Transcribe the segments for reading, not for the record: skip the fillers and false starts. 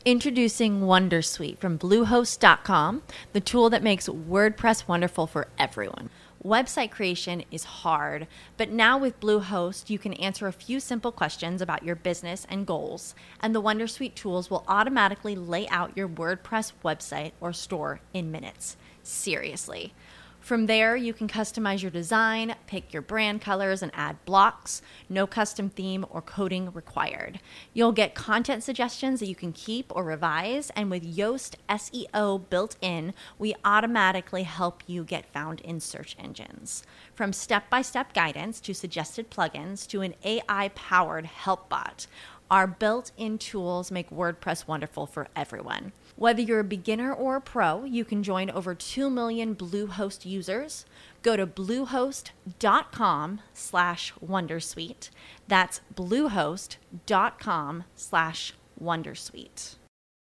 Introducing Wondersuite from Bluehost.com, the tool that makes WordPress wonderful for everyone. Website creation is hard, but now with Bluehost, you can answer a few simple questions about your business and goals, and the Wondersuite tools will automatically lay out your WordPress website or store in minutes. Seriously. From there, you can customize your design, pick your brand colors, and add blocks. No custom theme or coding required. You'll get content suggestions that you can keep or revise, and with Yoast SEO built in, we automatically help you get found in search engines. From step-by-step guidance to suggested plugins to an AI-powered help bot, our built-in tools make WordPress wonderful for everyone. Whether you're a beginner or a pro, you can join over 2 million Bluehost users. Go to bluehost.com/wondersuite. That's bluehost.com/wondersuite.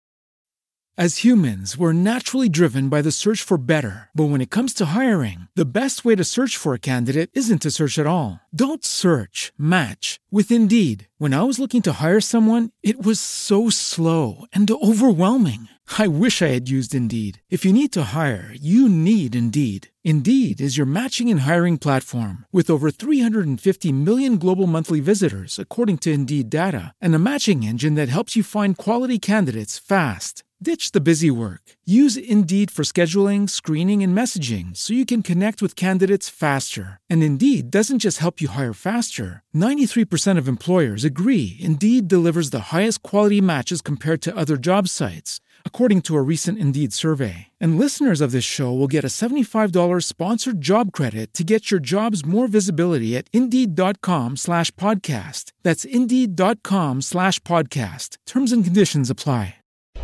As humans, we're naturally driven by the search for better. But when it comes to hiring, the best way to search for a candidate isn't to search at all. Don't search, match with Indeed. When I was looking to hire someone, it was so slow and overwhelming. I wish I had used Indeed. If you need to hire, you need Indeed. Indeed is your matching and hiring platform with over 350 million global monthly visitors, according to Indeed data, and a matching engine that helps you find quality candidates fast. Ditch the busy work. Use Indeed for scheduling, screening, and messaging so you can connect with candidates faster. And Indeed doesn't just help you hire faster. 93% of employers agree Indeed delivers the highest quality matches compared to other job sites, according to a recent Indeed survey. And listeners of this show will get a $75 sponsored job credit to get your jobs more visibility at Indeed.com/podcast. That's Indeed.com/podcast. Terms and conditions apply.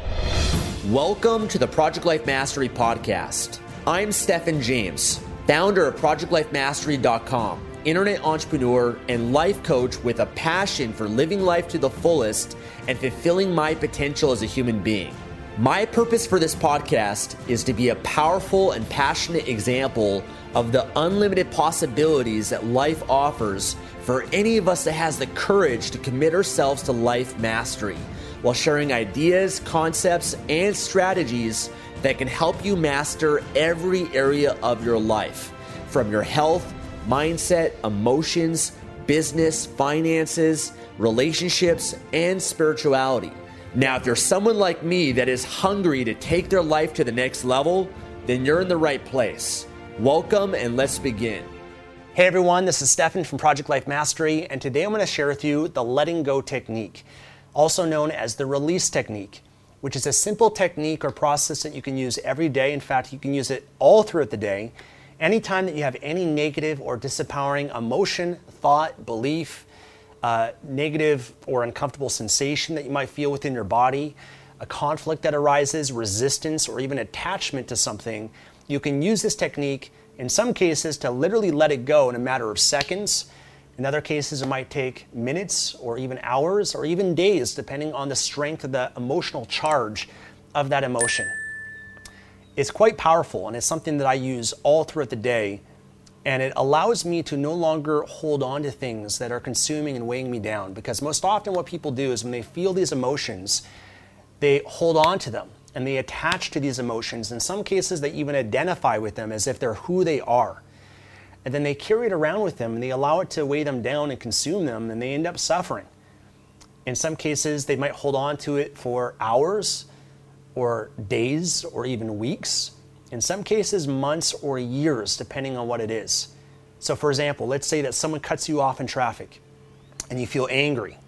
Welcome to the Project Life Mastery Podcast. I'm Stephen James, founder of ProjectLifeMastery.com, internet entrepreneur and life coach with a passion for living life to the fullest and fulfilling my potential as a human being. My purpose for this podcast is to be a powerful and passionate example of the unlimited possibilities that life offers for any of us that has the courage to commit ourselves to life mastery, while sharing ideas, concepts, and strategies that can help you master every area of your life, from your health, mindset, emotions, business, finances, relationships, and spirituality. Now, if you're someone like me that is hungry to take their life to the next level, then you're in the right place. Welcome, and let's begin. Hey everyone, this is Stefan from Project Life Mastery, and today I'm going to share with you the letting go technique, also known as the release technique, which is a simple technique or process that you can use every day. In fact, you can use it all throughout the day. Anytime that you have any negative or disempowering emotion, thought, belief, negative or uncomfortable sensation that you might feel within your body, a conflict that arises, resistance, or even attachment to something, you can use this technique in some cases to literally let it go in a matter of seconds. In other cases, it might take minutes or even hours or even days, depending on the strength of the emotional charge of that emotion. It's quite powerful, and it's something that I use all throughout the day, and it allows me to no longer hold on to things that are consuming and weighing me down, because most often what people do is when they feel these emotions, they hold on to them and they attach to these emotions. In some cases, they even identify with them as if they're who they are. And then they carry it around with them and they allow it to weigh them down and consume them, and they end up suffering. In some cases, they might hold on to it for hours or days or even weeks. In some cases, months or years, depending on what it is. So for example, let's say that someone cuts you off in traffic and you feel angry.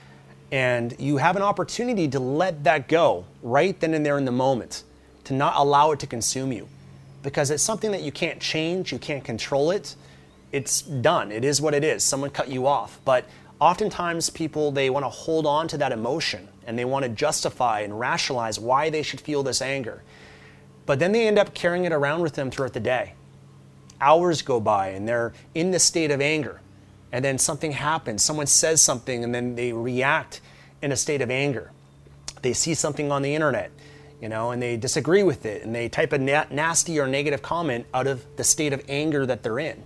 And you have an opportunity to let that go right then and there in the moment, to not allow it to consume you. Because it's something that you can't change, you can't control it. It's done, it is what it is. Someone cut you off. But oftentimes people, they want to hold on to that emotion and they want to justify and rationalize why they should feel this anger. But then they end up carrying it around with them throughout the day. Hours go by and they're in this state of anger. And then something happens, someone says something, and then they react in a state of anger. They see something on the internet, and they disagree with it, and they type a nasty or negative comment out of the state of anger that they're in.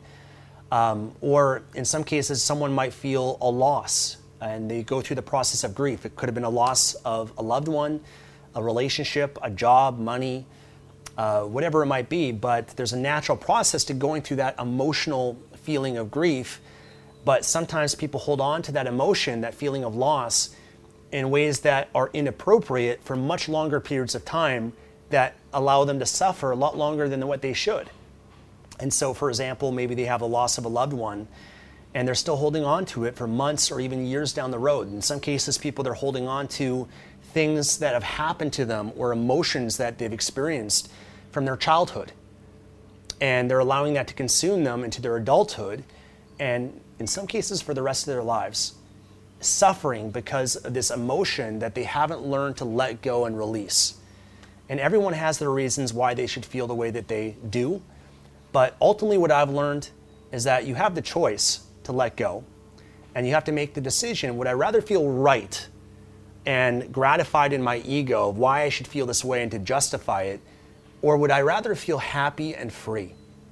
Or in some cases, someone might feel a loss, and they go through the process of grief. It could have been a loss of a loved one, a relationship, a job, money, whatever it might be, but there's a natural process to going through that emotional feeling of grief. But sometimes people hold on to that emotion, that feeling of loss, in ways that are inappropriate for much longer periods of time that allow them to suffer a lot longer than what they should. And so, for example, maybe they have the loss of a loved one and they're still holding on to it for months or even years down the road. In some cases, people, they're holding on to things that have happened to them or emotions that they've experienced from their childhood. And they're allowing that to consume them into their adulthood, and in some cases for the rest of their lives, suffering because of this emotion that they haven't learned to let go and release. And everyone has their reasons why they should feel the way that they do. But ultimately what I've learned is that you have the choice to let go. And you have to make the decision, would I rather feel right and gratified in my ego of why I should feel this way and to justify it, or would I rather feel happy and free?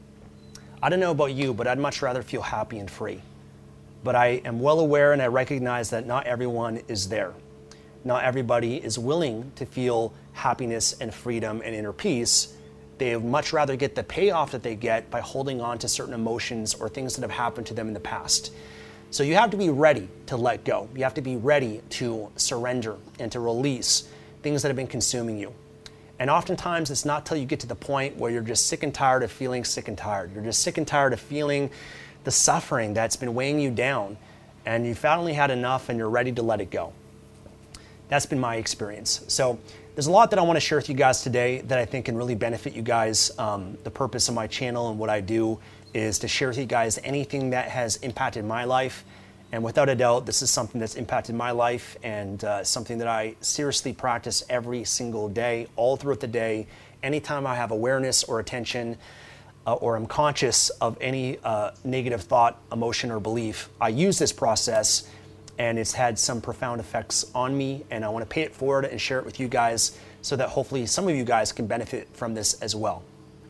I don't know about you, but I'd much rather feel happy and free. But I am well aware and I recognize that not everyone is there. Not everybody is willing to feel happiness and freedom and inner peace. They would much rather get the payoff that they get by holding on to certain emotions or things that have happened to them in the past. So you have to be ready to let go. You have to be ready to surrender and to release things that have been consuming you. And oftentimes it's not till you get to the point where you're just sick and tired of feeling sick and tired. You're just sick and tired of feeling the suffering that's been weighing you down, and you've finally had enough and you're ready to let it go. That's been my experience. So there's a lot that I want to share with you guys today that I think can really benefit you guys. The purpose of my channel and what I do is to share with you guys anything that has impacted my life. And without a doubt, this is something that's impacted my life and something that I seriously practice every single day, all throughout the day. Anytime I have awareness or attention or I'm conscious of any negative thought, emotion, or belief, I use this process, and it's had some profound effects on me, and I want to pay it forward and share it with you guys so that hopefully some of you guys can benefit from this as well.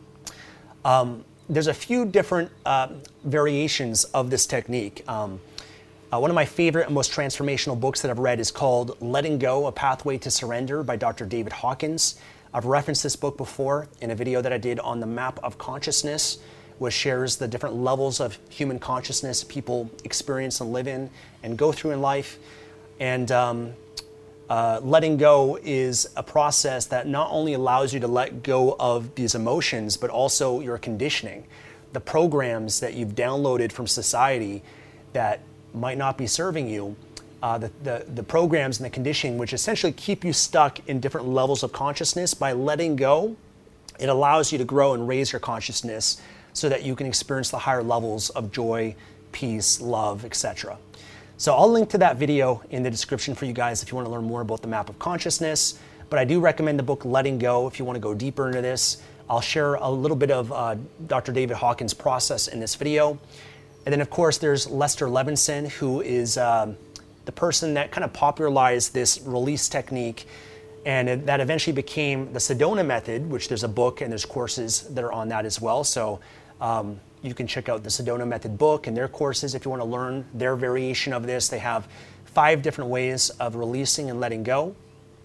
There's a few different variations of this technique. One of my favorite and most transformational books that I've read is called Letting Go, A Pathway to Surrender by Dr. David Hawkins. I've referenced this book before in a video that I did on the map of consciousness, which shares the different levels of human consciousness people experience and live in and go through in life. And letting go is a process that not only allows you to let go of these emotions, but also your conditioning, the programs that you've downloaded from society that might not be serving you, the programs and the conditioning which essentially keep you stuck in different levels of consciousness. By letting go, it allows you to grow and raise your consciousness so that you can experience the higher levels of joy, peace, love, etc. So I'll link to that video in the description for you guys if you want to learn more about the map of consciousness. But I do recommend the book Letting Go if you want to go deeper into this. I'll share a little bit of Dr. David Hawkins' process in this video. And then, of course, there's Lester Levinson, who is the person that kind of popularized this release technique, and that eventually became the Sedona method, which there's a book and there's courses that are on that as well. So you can check out the Sedona method book and their courses if you want to learn their variation of this. They have 5 different ways of releasing and letting go.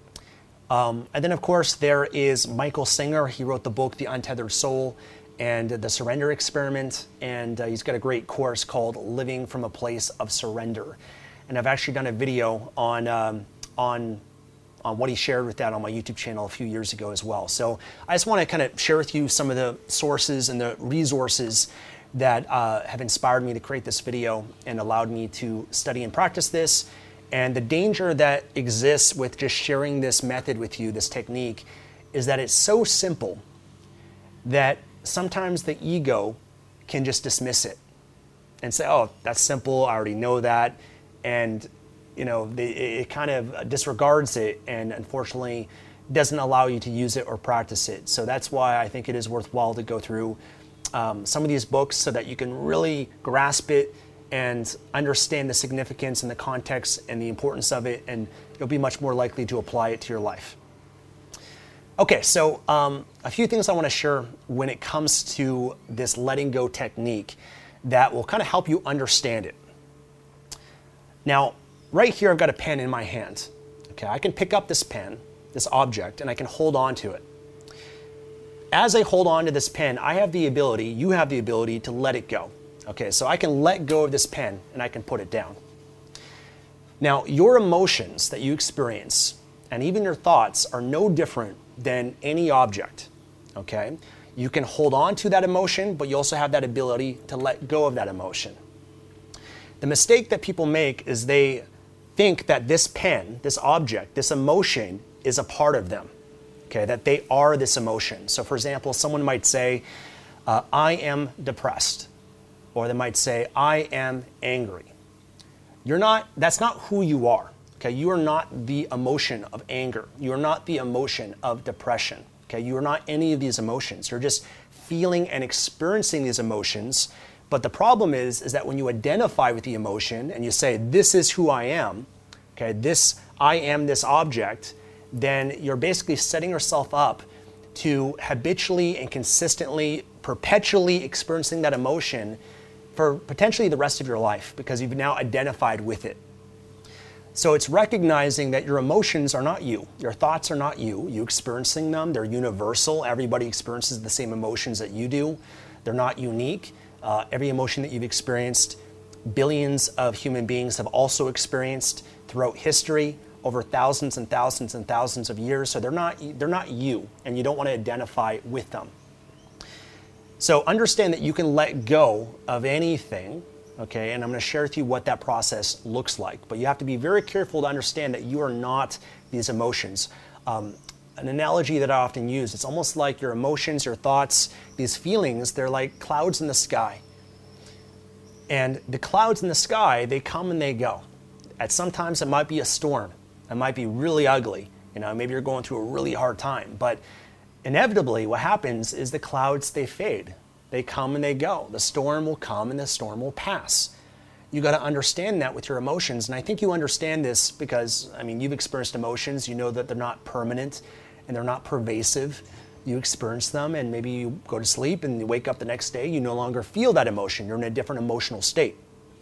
And then, of course, there is Michael Singer. He wrote the book The Untethered Soul and The Surrender Experiment, and he's got a great course called Living from a Place of Surrender. And I've actually done a video on what he shared with that on my YouTube channel a few years ago as well. So I just want to kind of share with you some of the sources and the resources that have inspired me to create this video and allowed me to study and practice this. And the danger that exists with just sharing this method with you, this technique, is that it's so simple that sometimes the ego can just dismiss it and say, oh, that's simple, I already know that. And it kind of disregards it and unfortunately doesn't allow you to use it or practice it. So that's why I think it is worthwhile to go through some of these books so that you can really grasp it and understand the significance and the context and the importance of it, and you'll be much more likely to apply it to your life. Okay, so a few things I want to share when it comes to this letting go technique that will kind of help you understand it. Now, right here I've got a pen in my hand. Okay, I can pick up this pen this object, and I can hold on to it. As I hold on to this pen, you have the ability to let it go. Okay, so I can let go of this pen and I can put it down. Now, your emotions that you experience and even your thoughts are no different than any object. Okay? You can hold on to that emotion, but you also have that ability to let go of that emotion. The mistake that people make is they think that this pen, this object, this emotion is a part of them. Okay, that they are this emotion. So for example, someone might say, I am depressed. Or they might say, I am angry. That's not who you are. Okay, you are not the emotion of anger. You are not the emotion of depression. Okay, you are not any of these emotions. You're just feeling and experiencing these emotions. But the problem is that when you identify with the emotion and you say, this is who I am, okay, I am this object, then you're basically setting yourself up to habitually and consistently, perpetually experiencing that emotion for potentially the rest of your life because you've now identified with it. So it's recognizing that your emotions are not you. Your thoughts are not you. You experiencing them, they're universal. Everybody experiences the same emotions that you do. They're not unique. Every emotion that you've experienced, billions of human beings have also experienced throughout history over thousands and thousands and thousands of years. So they're not you, and you don't want to identify with them. So understand that you can let go of anything, okay? And I'm going to share with you what that process looks like. But you have to be very careful to understand that you are not these emotions. An analogy that I often use, it's almost like your emotions, your thoughts, these feelings, they're like clouds in the sky. And the clouds in the sky, they come and they go. Sometimes it might be a storm. It might be really ugly. Maybe you're going through a really hard time. But inevitably, what happens is the clouds, they fade. They come and they go. The storm will come and the storm will pass. You got to understand that with your emotions. And I think you understand this because, you've experienced emotions. You know that they're not permanent and they're not pervasive. You experience them and maybe you go to sleep and you wake up the next day. You no longer feel that emotion. You're in a different emotional state.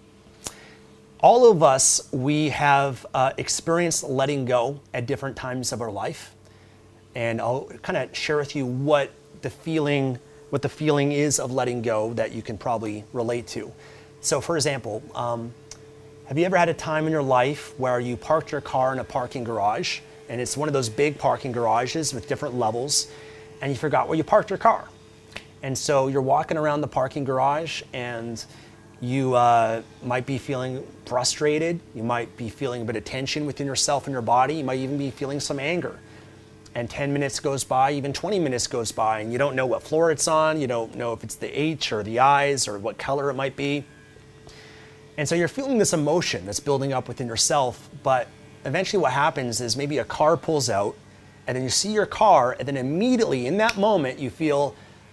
All of us, we have experienced letting go at different times of our life. And I'll kind of share with you what the feeling is of letting go that you can probably relate to. So for example, have you ever had a time in your life where you parked your car in a parking garage, and it's one of those big parking garages with different levels, and you forgot where you parked your car? And so you're walking around the parking garage and you might be feeling frustrated. You might be feeling a bit of tension within yourself and your body. You might even be feeling some anger. And 10 minutes goes by, even 20 minutes goes by, and you don't know what floor it's on. You don't know if it's the H or the I's or what color it might be. And so you're feeling this emotion that's building up within yourself, but eventually what happens is maybe a car pulls out, and then you see your car, and then immediately in that moment you feel,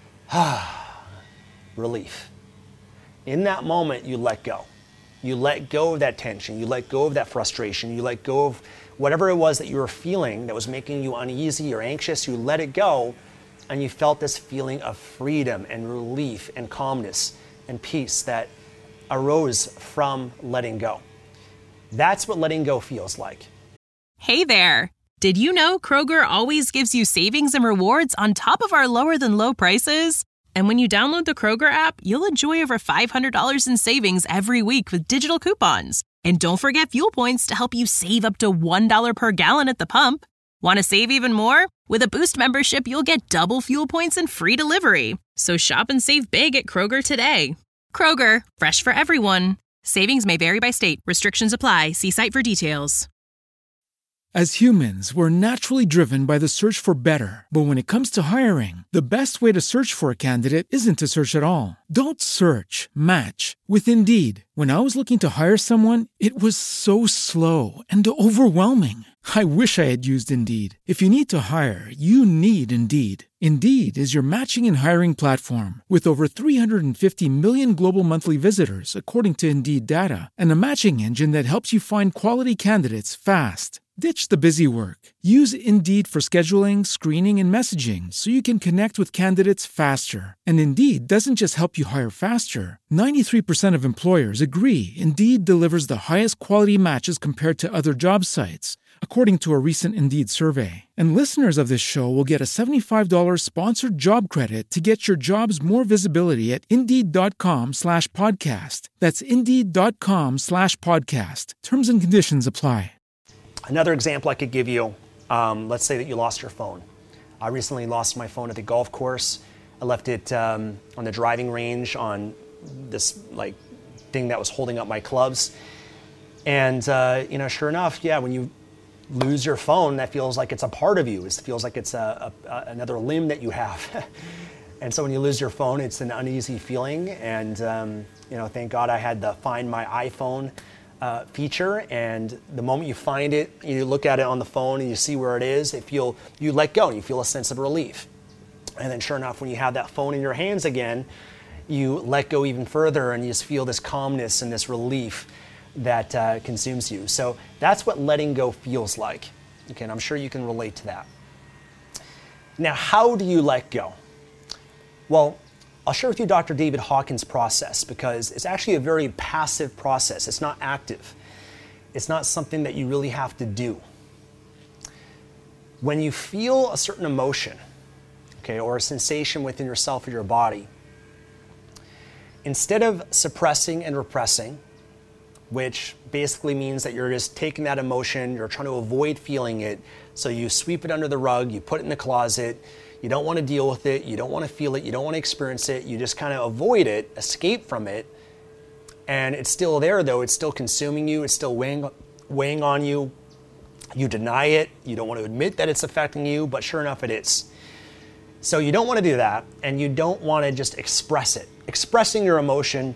relief. In that moment, you let go. You let go of that tension. You let go of that frustration. You let go of whatever it was that you were feeling that was making you uneasy or anxious. You let it go, and you felt this feeling of freedom and relief and calmness and peace that arose from letting go. That's what letting go feels like. Hey there. Did you know Kroger always gives you savings and rewards on top of our lower than low prices? And when you download the Kroger app, you'll enjoy over $500 in savings every week with digital coupons. And don't forget fuel points to help you save up to $1 per gallon at the pump. Want to save even more? With a Boost membership, you'll get double fuel points and free delivery. So shop and save big at Kroger today. Kroger, fresh for everyone. Savings may vary by state. Restrictions apply. See site for details. As humans, we're naturally driven by the search for better. But when it comes to hiring, the best way to search for a candidate isn't to search at all. Don't search, match with Indeed. When I was looking to hire someone, it was so slow and overwhelming. I wish I had used Indeed. If you need to hire, you need Indeed. Indeed is your matching and hiring platform with over 350 million global monthly visitors, according to Indeed data, and a matching engine that helps you find quality candidates fast. Ditch the busy work. Use Indeed for scheduling, screening, and messaging so you can connect with candidates faster. And Indeed doesn't just help you hire faster. 93% of employers agree Indeed delivers the highest quality matches compared to other job sites. according to a recent Indeed survey. And listeners of this show will get a $75 sponsored job credit to get your jobs more visibility at Indeed.com/podcast. That's Indeed.com/podcast. Terms and conditions apply. Another example I could give you, let's say that you lost your phone. I recently lost my phone at the golf course. I left it on the driving range on this thing that was holding up my clubs. And sure enough, when you lose your phone, that feels like it's a part of you. It feels like it's another limb that you have. And so when you lose your phone, it's an uneasy feeling. And thank God I had the Find My iPhone feature. And the moment you find it, you look at it on the phone and you see where it is, you let go and you feel a sense of relief. And then sure enough, when you have that phone in your hands again, you let go even further and you just feel this calmness and this relief that consumes you. So that's what letting go feels like. Okay, and I'm sure you can relate to that. Now, how do you let go? Well, I'll share with you Dr. David Hawkins' process because it's actually a very passive process. It's not active. It's not something that you really have to do. When you feel a certain emotion, or a sensation within yourself or your body, instead of suppressing and repressing, which basically means that you're just taking that emotion, you're trying to avoid feeling it, so you sweep it under the rug, you put it in the closet, you don't want to deal with it, you don't want to feel it, you don't want to experience it, you just kind of avoid it, escape from it, and it's still there though, it's still consuming you, it's still weighing on you, you deny it, you don't want to admit that it's affecting you, but sure enough it is. So you don't want to do that, and you don't want to just express it. Expressing your emotion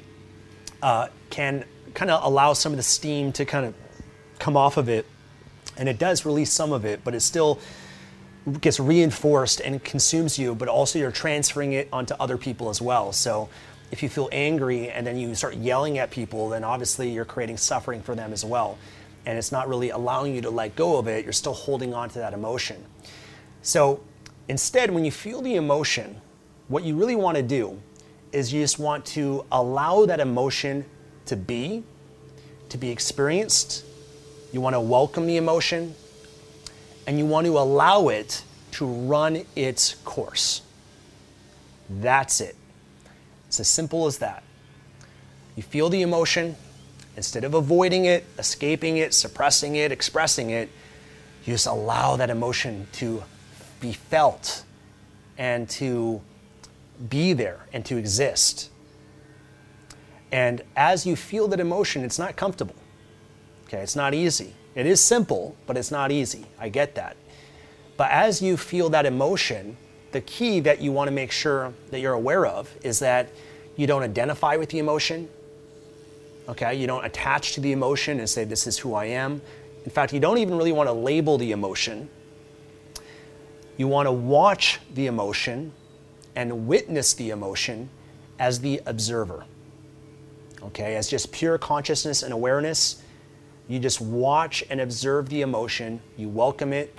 can kind of allow some of the steam to kind of come off of it, and it does release some of it, but it still gets reinforced and consumes you, but also you're transferring it onto other people as well. So if you feel angry and then you start yelling at people, then obviously you're creating suffering for them as well. And it's not really allowing you to let go of it, you're still holding on to that emotion. So instead, when you feel the emotion, what you really want to do is you just want to allow that emotion to be experienced. You want to welcome the emotion, and you want to allow it to run its course. That's it. It's as simple as that. You feel the emotion, instead of avoiding it, escaping it, suppressing it, expressing it, you just allow that emotion to be felt and to be there and to exist. And as you feel that emotion, it's not comfortable. Okay, it's not easy. It is simple, but it's not easy. I get that. But as you feel that emotion, the key that you want to make sure that you're aware of is that you don't identify with the emotion. Okay, you don't attach to the emotion and say, this is who I am. In fact, you don't even really want to label the emotion. You want to watch the emotion and witness the emotion as the observer. Okay, as just pure consciousness and awareness, you just watch and observe the emotion, you welcome it,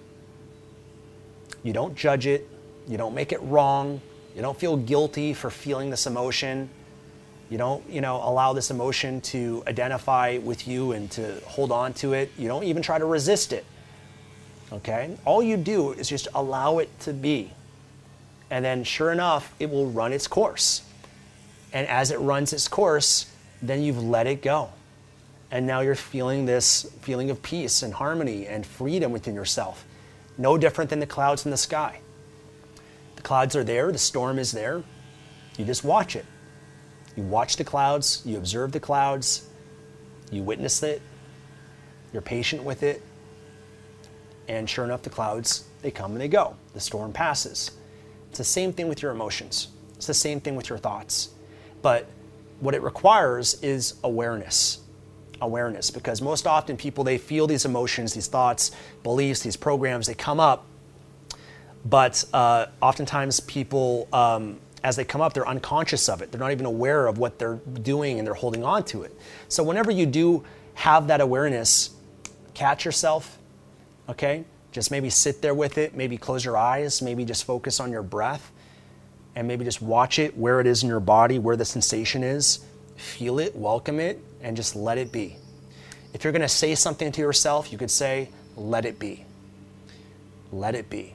you don't judge it, you don't make it wrong, you don't feel guilty for feeling this emotion, you don't, allow this emotion to identify with you and to hold on to it, you don't even try to resist it. Okay? All you do is just allow it to be. And then sure enough, it will run its course. And as it runs its course, then you've let it go. And now you're feeling this feeling of peace and harmony and freedom within yourself. No different than the clouds in the sky. The clouds are there, the storm is there. You just watch it. You watch the clouds, you observe the clouds, you witness it, you're patient with it. And sure enough, the clouds, they come and they go. The storm passes. It's the same thing with your emotions. It's the same thing with your thoughts. But what it requires is awareness. Awareness, because most often people, they feel these emotions, these thoughts, beliefs, these programs, they come up. But oftentimes people, as they come up, they're unconscious of it. They're not even aware of what they're doing and they're holding on to it. So whenever you do have that awareness, catch yourself, okay? Just maybe sit there with it, maybe close your eyes, maybe just focus on your breath, and maybe just watch it, where it is in your body, where the sensation is. Feel it, welcome it, and just let it be. If you're going to say something to yourself, you could say, let it be. Let it be.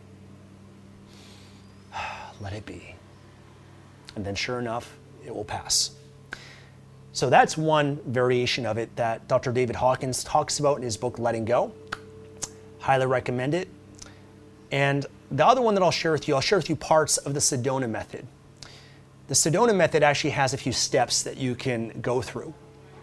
Let it be. And then sure enough, it will pass. So that's one variation of it that Dr. David Hawkins talks about in his book, Letting Go. Highly recommend it. And the other one that I'll share with you parts of the Sedona method. The Sedona method actually has a few steps that you can go through.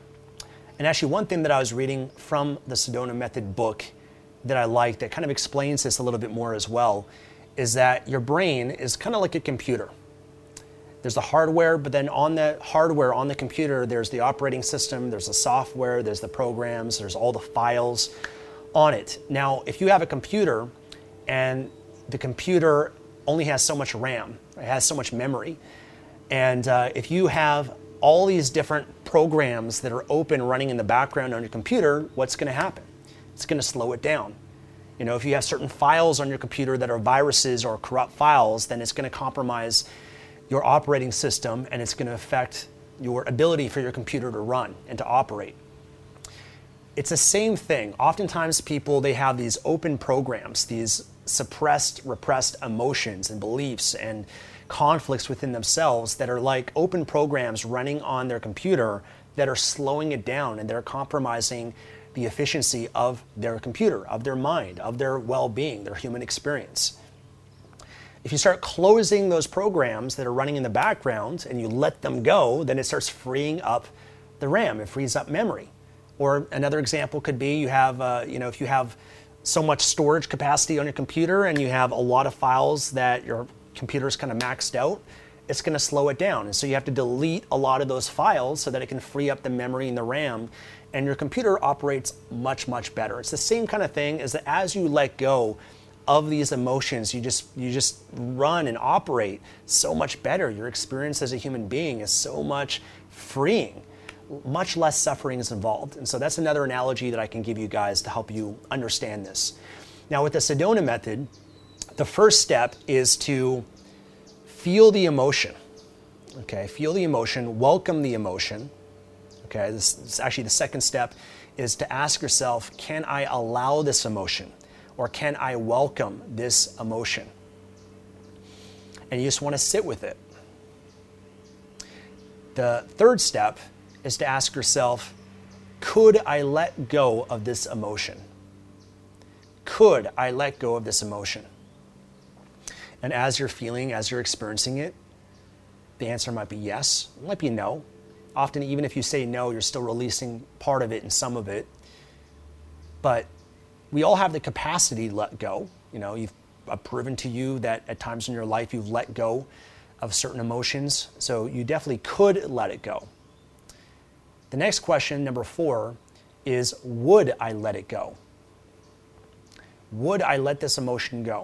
And actually one thing that I was reading from the Sedona method book that I like that kind of explains this a little bit more as well is that your brain is kind of like a computer. There's the hardware, but then on the hardware, on the computer, there's the operating system, there's the software, there's the programs, there's all the files on it. Now, if you have a computer and the computer only has so much RAM, it has so much memory, and if you have all these different programs that are open running in the background on your computer, what's going to happen? It's going to slow it down. You know, if you have certain files on your computer that are viruses or corrupt files, then it's going to compromise your operating system and it's going to affect your ability for your computer to run and to operate. It's the same thing. Oftentimes people, they have these open programs, these suppressed, repressed emotions and beliefs and conflicts within themselves that are like open programs running on their computer that are slowing it down and they're compromising the efficiency of their computer, of their mind, of their well-being, their human experience. If you start closing those programs that are running in the background and you let them go, then it starts freeing up the RAM. It frees up memory. Or another example could be you have, if you have so much storage capacity on your computer and you have a lot of files that your computer's kind of maxed out, it's going to slow it down. And so you have to delete a lot of those files so that it can free up the memory and the RAM, and your computer operates much, much better. It's the same kind of thing as that as you let go of these emotions, you just run and operate so much better. Your experience as a human being is so much freeing. Much less suffering is involved. And so that's another analogy that I can give you guys to help you understand this. Now with the Sedona method, the first step is to feel the emotion. Okay, feel the emotion, welcome the emotion. Okay, this is actually the second step is to ask yourself, can I allow this emotion? Or can I welcome this emotion? And you just want to sit with it. The third step is to ask yourself, could I let go of this emotion? Could I let go of this emotion? And as you're feeling, as you're experiencing it, the answer might be yes, it might be no. Often, even if you say no, you're still releasing part of it and some of it. But we all have the capacity to let go. You know, I've proven to you that at times in your life you've let go of certain emotions. So you definitely could let it go. The next question, number 4, is would I let it go? Would I let this emotion go?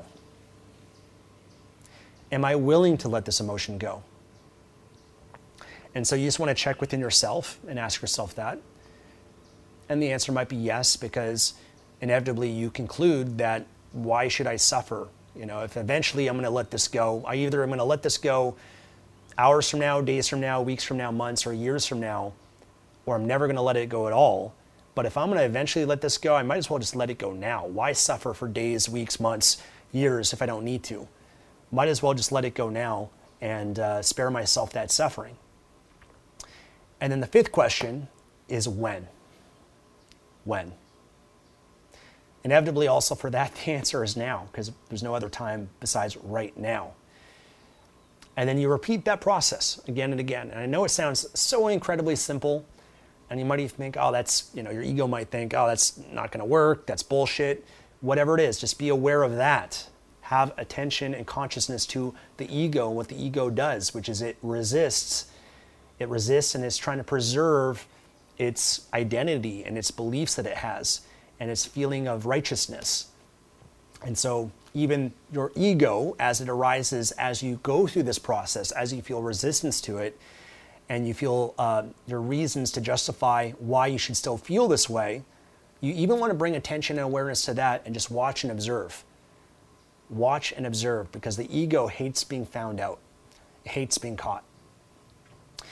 Am I willing to let this emotion go? And so you just want to check within yourself and ask yourself that. And the answer might be yes, because inevitably you conclude that why should I suffer? You know, if eventually I'm going to let this go, I either am going to let this go hours from now, days from now, weeks from now, months or years from now, or I'm never going to let it go at all. But if I'm going to eventually let this go, I might as well just let it go now. Why suffer for days, weeks, months, years if I don't need to? Might as well just let it go now and spare myself that suffering. And then the 5th question is when? When? Inevitably also for that, the answer is now, because there's no other time besides right now. And then you repeat that process again and again. And I know it sounds so incredibly simple, and you might even think, oh, that's, your ego might think, oh, that's not going to work, that's bullshit. Whatever it is, just be aware of that. Have attention and consciousness to the ego and what the ego does, which is it resists. It resists and is trying to preserve its identity and its beliefs that it has and its feeling of righteousness. And so even your ego, as it arises as you go through this process, as you feel resistance to it, and you feel your reasons to justify why you should still feel this way, you even want to bring attention and awareness to that and just watch and observe. Watch and observe, because the ego hates being found out. It hates being caught.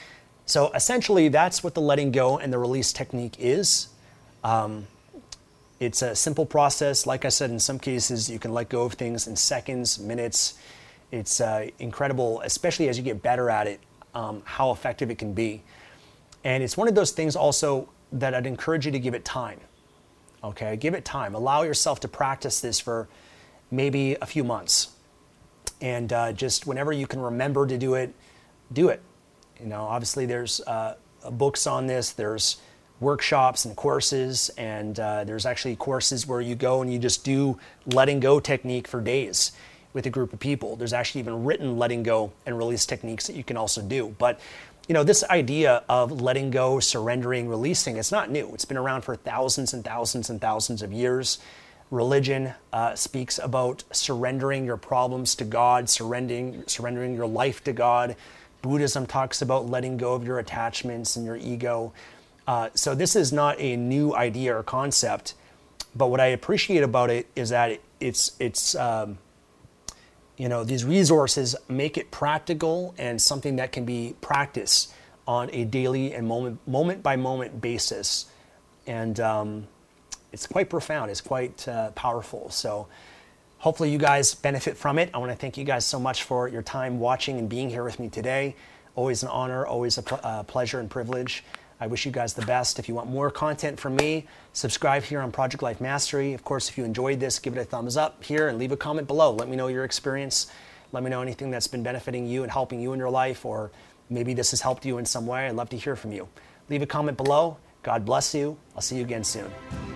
So essentially, that's what the letting go and the release technique is. It's a simple process. Like I said, in some cases, you can let go of things in seconds, minutes. It's incredible, especially as you get better at it, how effective it can be. And it's one of those things also that I'd encourage you to give it time. Okay, give it time. Allow yourself to practice this for maybe a few months. And just whenever you can remember to do it, do it. You know, obviously there's books on this, there's workshops and courses, and there's actually courses where you go and you just do letting go technique for days with a group of people. There's actually even written letting go and release techniques that you can also do. But you know, this idea of letting go, surrendering, releasing, it's not new. It's been around for thousands and thousands and thousands of years. Religion speaks about surrendering your problems to God, surrendering your life to God. Buddhism talks about letting go of your attachments and your ego. So this is not a new idea or concept, but what I appreciate about it is that it's you know, these resources make it practical and something that can be practiced on a daily and moment by moment basis. And it's quite profound. It's quite powerful. So hopefully you guys benefit from it. I want to thank you guys so much for your time watching and being here with me today. Always an honor, always a pleasure and privilege. I wish you guys the best. If you want more content from me, subscribe here on Project Life Mastery. Of course, if you enjoyed this, give it a thumbs up here and leave a comment below. Let me know your experience. Let me know anything that's been benefiting you and helping you in your life, or maybe this has helped you in some way. I'd love to hear from you. Leave a comment below. God bless you. I'll see you again soon.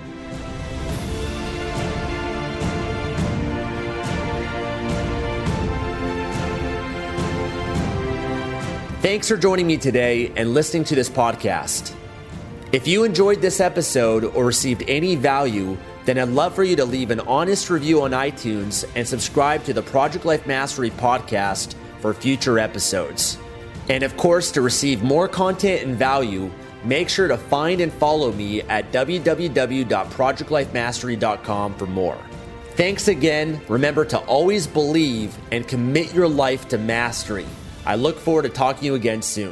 Thanks for joining me today and listening to this podcast. If you enjoyed this episode or received any value, then I'd love for you to leave an honest review on iTunes and subscribe to the Project Life Mastery podcast for future episodes. And of course, to receive more content and value, make sure to find and follow me at www.projectlifemastery.com for more. Thanks again. Remember to always believe and commit your life to mastery. I look forward to talking to you again soon.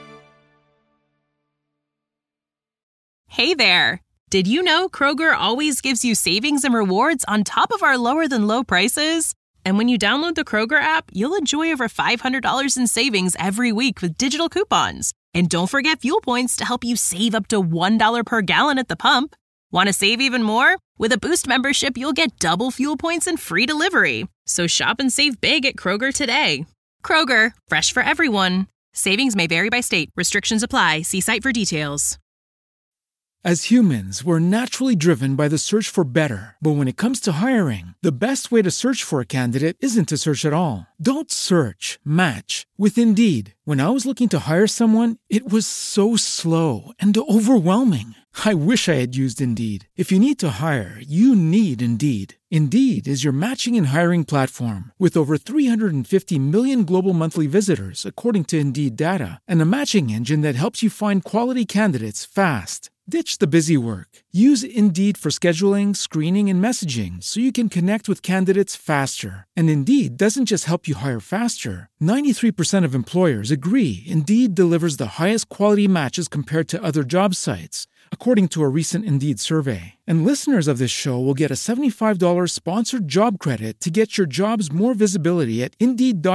Hey there! Did you know Kroger always gives you savings and rewards on top of our lower than low prices? And when you download the Kroger app, you'll enjoy over $500 in savings every week with digital coupons. And don't forget fuel points to help you save up to $1 per gallon at the pump. Want to save even more? With a Boost membership, you'll get double fuel points and free delivery. So shop and save big at Kroger today. Kroger, fresh for everyone. Savings may vary by state. Restrictions apply. See site for details. As humans, we're naturally driven by the search for better. But when it comes to hiring, the best way to search for a candidate isn't to search at all. Don't search, match with Indeed. When I was looking to hire someone, it was so slow and overwhelming. I wish I had used Indeed. If you need to hire, you need Indeed. Indeed is your matching and hiring platform with over 350 million global monthly visitors, according to Indeed data, and a matching engine that helps you find quality candidates fast. Ditch the busy work. Use Indeed for scheduling, screening, and messaging so you can connect with candidates faster. And Indeed doesn't just help you hire faster. 93% of employers agree Indeed delivers the highest quality matches compared to other job sites, according to a recent Indeed survey. And listeners of this show will get a $75 sponsored job credit to get your jobs more visibility at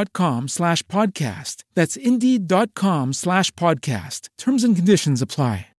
Indeed.com/podcast. That's Indeed.com/podcast. Terms and conditions apply.